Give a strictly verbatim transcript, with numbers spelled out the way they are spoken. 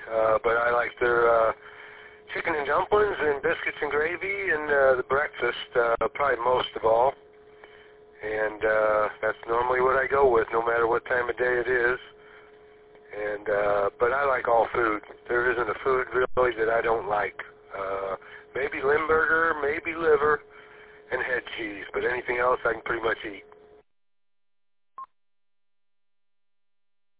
uh, but I like their uh, chicken and dumplings and biscuits and gravy and uh, the breakfast uh, probably most of all. And uh, that's normally what I go with, no matter what time of day it is. And uh, but I like all food. There isn't a food really that I don't like. Uh, maybe Limburger, maybe liver, and head cheese, but anything else I can pretty much eat.